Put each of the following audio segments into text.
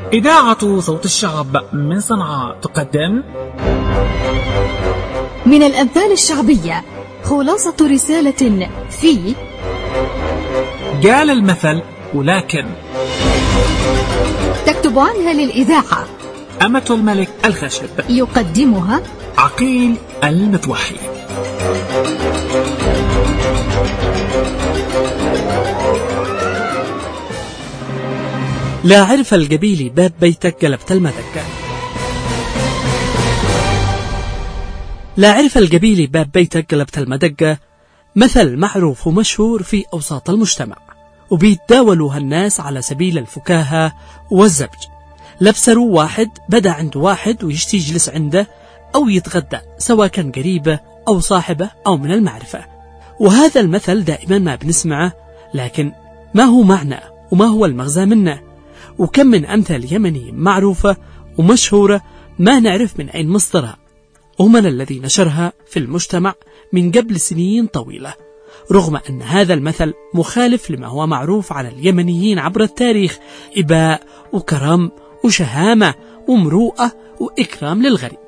إذاعة صوت الشعب من صنعاء تقدم من الأمثال الشعبية خلاصة رسالة في قال المثل ولكن. تكتب عنها للإذاعة أمة الملك الخشب. يقدمها عقيل المتوحي. لا عرف القبيلي باب بيتك قلبت المدقة. لا عرف القبيلي باب بيتك قلبت المدقة مثل معروف ومشهور في أوساط المجتمع، وبيتداولوها الناس على سبيل الفكاهة والزبج. لبسروا واحد بدأ عنده واحد ويشتي يجلس عنده أو يتغدى، سواء كان قريبه أو صاحبه أو من المعرفة. وهذا المثل دائما ما بنسمعه، لكن ما هو معنى وما هو المغزى منه؟ وكم من أمثال يمنية معروفة ومشهورة ما نعرف من أين مصدرها، ومن الذي نشرها في المجتمع من قبل سنين طويلة، رغم أن هذا المثل مخالف لما هو معروف على اليمنيين عبر التاريخ: إباء وكرم وشهامة ومروءة وإكرام للغريب.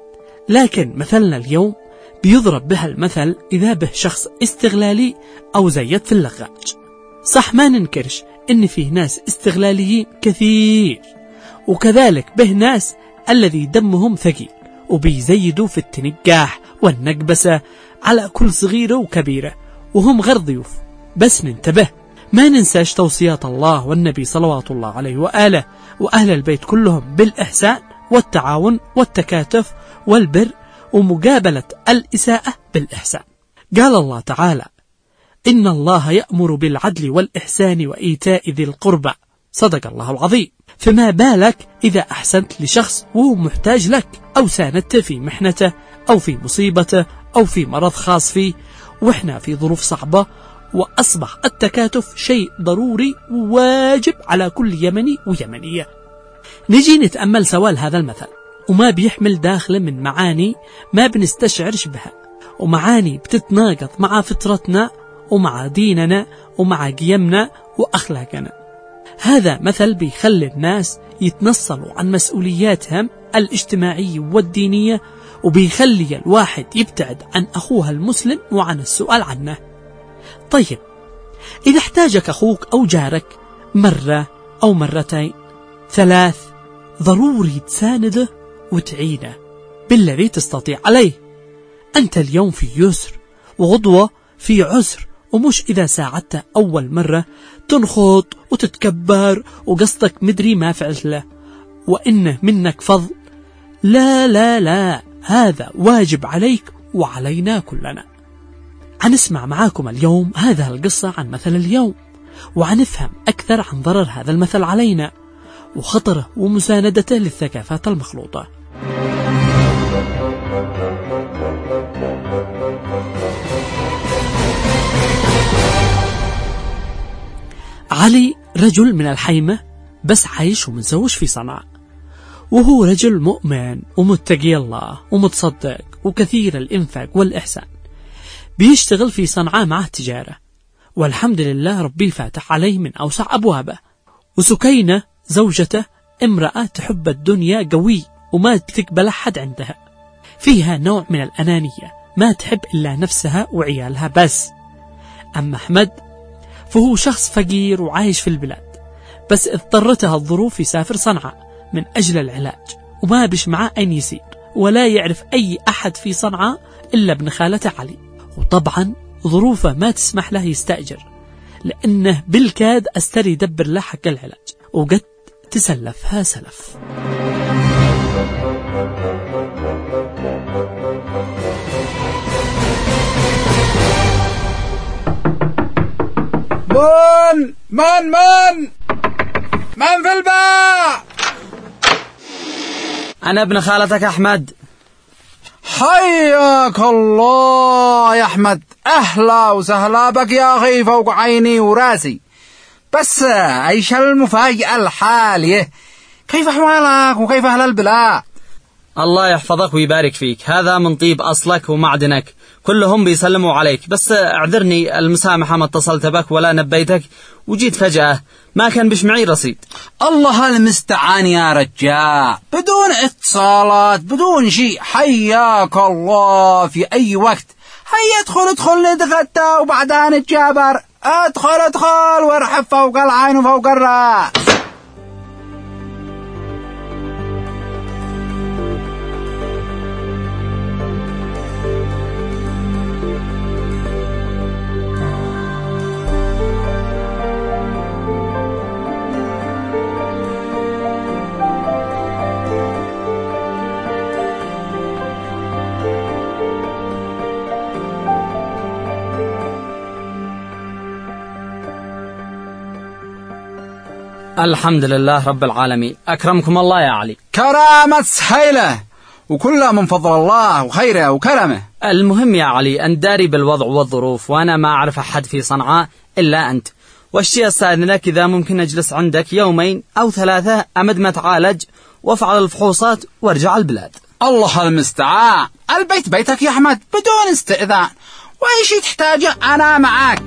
لكن مثلنا اليوم بيضرب بها المثل إذا به شخص استغلالي أو زيد في اللغاج. صح، ما ننكرش إن فيه ناس استغلاليين كثير، وكذلك به ناس الذي دمهم ثقيل وبيزيدوا في التنقاح والنقبسة على كل صغيرة وكبيرة وهم غير ضيوف. بس ننتبه، ما ننساش توصيات الله والنبي صلوات الله عليه وآله وأهل البيت كلهم بالإحسان والتعاون والتكاتف والبر ومقابلة الإساءة بالإحسان. قال الله تعالى: إن الله يأمر بالعدل والإحسان وإيتاء ذي القربى. صدق الله العظيم. فما بالك إذا أحسنت لشخص وهو محتاج لك، أو ساندته في محنته أو في مصيبته أو في مرض خاص فيه، وإحنا في ظروف صعبة، وأصبح التكاتف شيء ضروري وواجب على كل يمني ويمنية. نجي نتأمل سوال هذا المثل، وما بيحمل داخله من معاني ما بنستشعر شبهها، ومعاني بتتناقض مع فطرتنا ومع ديننا ومع قيمنا وأخلاقنا. هذا مثل بيخلي الناس يتنصلوا عن مسؤولياتهم الاجتماعية والدينية، وبيخلي الواحد يبتعد عن أخوه المسلم وعن السؤال عنه. طيب، إذا احتاجك أخوك أو جارك مرة أو مرتين 3، ضروري تسانده وتعينه بالذي تستطيع عليه. أنت اليوم في يسر وغدوة في عسر، ومش إذا ساعدته أول مرة تنخط وتتكبر وقصدك مدري ما فعلت له وإنه منك فضل. لا لا لا، هذا واجب عليك وعلينا كلنا. هنسمع معاكم اليوم هذه القصة عن مثل اليوم، وعنفهم أكثر عن ضرر هذا المثل علينا وخطره ومساندته للثقافات المخلوطة. علي رجل من الحيمة، بس عايش ومتزوج في صنعاء، وهو رجل مؤمن ومتقي الله ومتصدق وكثير الإنفاق والإحسان. بيشتغل في صنعاء مع تجارة، والحمد لله ربي فاتح عليه من أوسع أبوابه. وسكينة زوجته امرأة تحب الدنيا قوي وما تقبل أحد عندها، فيها نوع من الأنانية، ما تحب إلا نفسها وعيالها بس. أما أحمد فهو شخص فقير وعايش في البلاد، بس اضطرتها الظروف يسافر صنعاء من أجل العلاج، وما بش معاه أين يسير، ولا يعرف أي أحد في صنعاء إلا ابن خالته علي. وطبعا ظروفه ما تسمح له يستأجر، لأنه بالكاد أستري يدبر له حق العلاج، وقد تسلفها سلف. من في الباب؟ أنا ابن خالتك أحمد. حياك الله يا أحمد، أهلا وسهلا بك يا أخي، فوق عيني وراسي. بس أيش المفاجأة الحالية؟ كيف أحوالك وكيف أهل البلاد؟ الله يحفظك ويبارك فيك، هذا من طيب أصلك ومعدنك كلهم بيسلموا عليك، بس اعذرني المسامحة ما اتصلت بك ولا نبيتك وجيت فجأة، ما كان بش معي رصيد. الله المستعان يا رجال، بدون اتصالات بدون شيء. حياك الله في أي وقت. هيا ادخل نتغدى وبعدها نتجابر. ادخل وارحب فوق العين وفوق الرأس. الحمد لله رب العالمين. أكرمكم الله يا علي. كرامة سهيلة وكلها من فضل الله وخيره وكرمه. المهم يا علي أن داري بالوضع والظروف، وأنا ما أعرف أحد في صنعاء إلا أنت، والشيء أستأذنك إذا ممكن أجلس عندك يومين أو 3 أمد ما تعالج وافعل الفحوصات وارجع البلاد. الله المستعان. البيت بيتك يا أحمد بدون استئذان، وأي شيء تحتاجه أنا معك.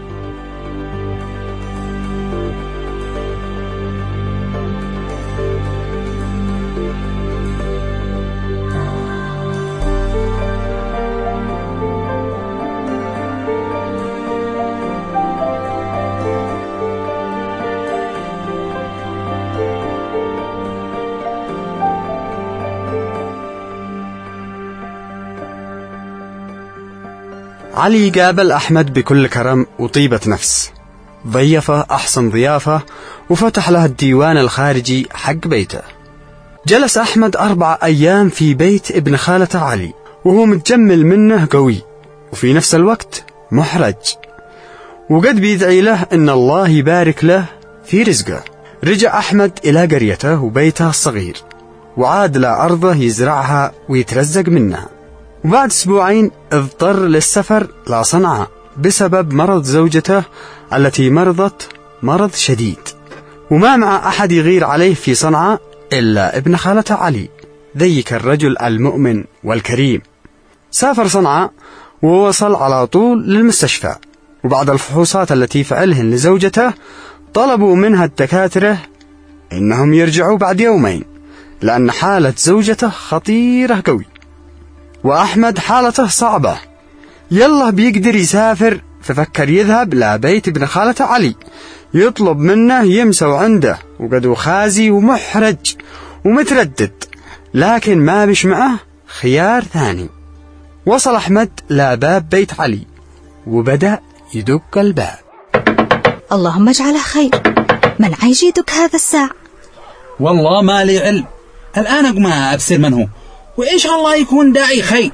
علي قابل أحمد بكل كرم وطيبة نفس، ضيفه أحسن ضيافة وفتح له الديوان الخارجي حق بيته. جلس أحمد 4 أيام في بيت ابن خالته علي وهو متجمل منه قوي وفي نفس الوقت محرج، وقد بيدعي له إن الله يبارك له في رزقه. رجع أحمد إلى قريته وبيته الصغير وعاد لأرضه يزرعها ويترزق منها. وبعد 2 أسبوع اضطر للسفر لصنعاء بسبب مرض زوجته التي مرضت مرض شديد، وما مع أحد يغير عليه في صنعاء إلا ابن خالته علي ذيك الرجل المؤمن والكريم. سافر صنعاء ووصل على طول للمستشفى، وبعد الفحوصات التي فعلهن لزوجته طلبوا منها الدكاترة إنهم يرجعوا بعد 2 يوم لأن حالة زوجته خطيرة قوي، وأحمد حالته صعبة. يلا بيقدر يسافر، ففكر يذهب لبيت ابن خالته علي يطلب منه يمسوا عنده، وقد خازي ومحرج ومتردد، لكن ما بش معه خيار ثاني. وصل أحمد لباب بيت علي وبدأ يدق الباب. اللهم اجعله خير، من عيجيدك هذا الساعة؟ والله ما لي علم، الآن أقوم أبصر من هو، وإن شاء الله يكون داعي خير.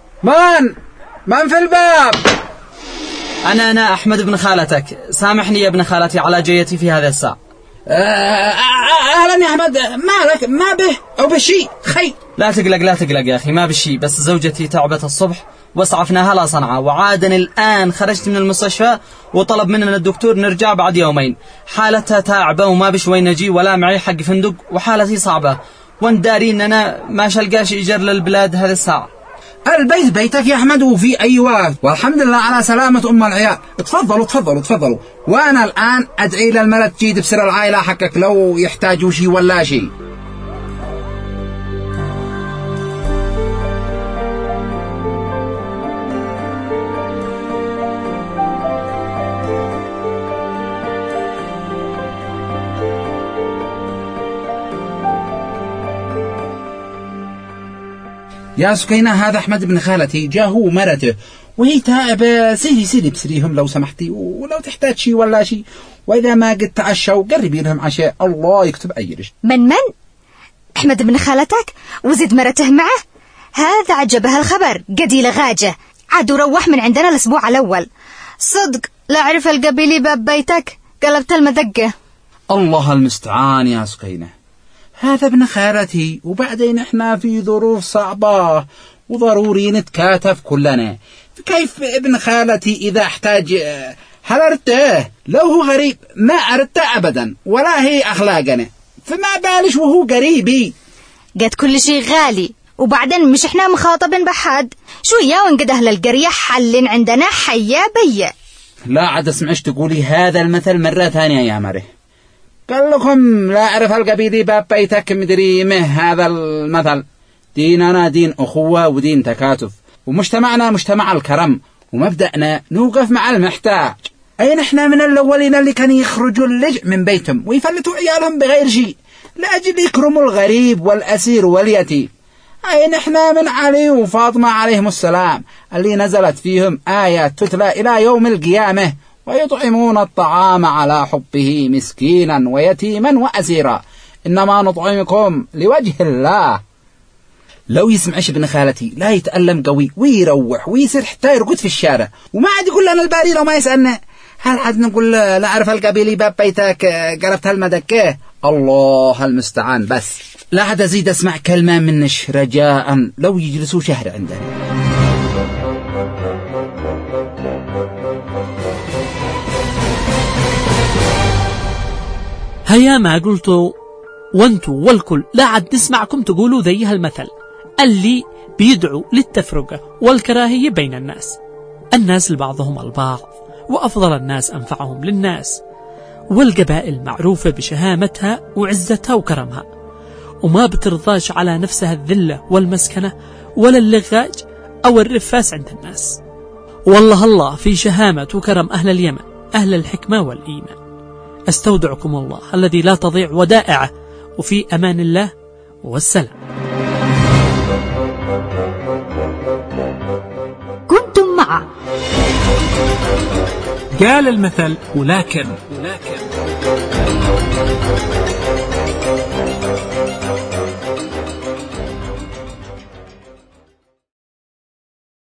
من في الباب؟ أنا أحمد ابن خالتك، سامحني يا ابن خالتي على جيتي في هذا الساعة. أهلا يا أحمد، مالك؟ ما به أو بشي خير؟ لا تقلق يا أخي، ما بشي، بس زوجتي تعبت الصبح واسعفناها لصنعاء، وعادني الآن خرجت من المستشفى وطلب مننا الدكتور نرجع بعد 2 يوم. حالتها تعبة وما بش وين نجي ولا معي حق فندق، وحالتي صعبة، وانت داري ان انا ما شلقاش ايجار للبلاد هذه الساعة. البيت بيتك يا أحمد وفي أي وقت، والحمد لله على سلامة أم العيال. تفضلوا. وأنا الآن أدعي للملك تجيد بسر العائلة حقك لو يحتاجوا شيء ولا شيء. يا سكينة، هذا أحمد بن خالتي، جا هو مرته وهي تائبة. سيدي بسريهم لو سمحتي، ولو تحتاج شيء ولا شيء، وإذا ما قد تعشوا قربي لهم عشاء، الله يكتب أجرش. من أحمد بن خالتك وزد مرته معه؟ هذا عجبها الخبر، قدي لغاجة، عاد روح من عندنا الأسبوع الأول. صدق لا أعرف القبيلي باب بيتك، قلبت المدقة. الله المستعان يا سكينة، هذا ابن خالتي، وبعدين احنا في ظروف صعبة وضروري نتكاتف كلنا. كيف ابن خالتي إذا احتاج هل أردته؟ لو هو غريب ما أردته أبدا، ولا هي أخلاقنا، فما بالش وهو قريبي. قد كل شيء غالي وبعدين مش احنا مخاطبين بحد؟ شو يا وانقد أهل القرية حلين عندنا حيا بيا. لا عاد اسمعش تقولي هذا المثل مرة ثانية يا مره. قال لكم لا أعرف القبيلي باب بيتك مدري مه هذا المثل. ديننا دين أخوة ودين تكاتف، ومجتمعنا مجتمع الكرم، ومبدأنا نوقف مع المحتاج. أي نحن من الأولين اللي كانوا يخرجوا اللجأ من بيتهم ويفلتوا عيالهم بغير شيء لأجل يكرموا الغريب والأسير واليتيم. أي نحن من علي وفاطمة عليهم السلام اللي نزلت فيهم آيات تتلى إلى يوم القيامة، ويطعمون الطعام على حبه مسكينا ويتيما وأسيرا، إنما نطعمكم لوجه الله. لو يسمعش ابن خالتي لا يتألم قوي ويروح ويصير حتى يرقد في الشارع، وما عاد يقول لنا الباري لو ما يسألنا هل عاد نقول لا أعرف القبيلي باب بيتك قربت هالمدكة. الله المستعان. بس لا عاد أزيد أسمع كلمة منش رجاء لو يجلسوا شهر عندنا. هيا ما قلتوا وانتوا والكل لا عاد نسمعكم تقولوا ذي هالمثل اللي بيدعو للتفرقة والكراهية بين الناس لبعضهم البعض، وأفضل الناس أنفعهم للناس، والقبائل معروفة بشهامتها وعزتها وكرمها، وما بترضاش على نفسها الذلة والمسكنة ولا اللغاج أو الرفاس عند الناس. والله الله في شهامة وكرم أهل اليمن، أهل الحكمة والإيمان. أستودعكم الله الذي لا تضيع ودائعه، وفي أمان الله والسلام. كنتم مع قال المثل ولكن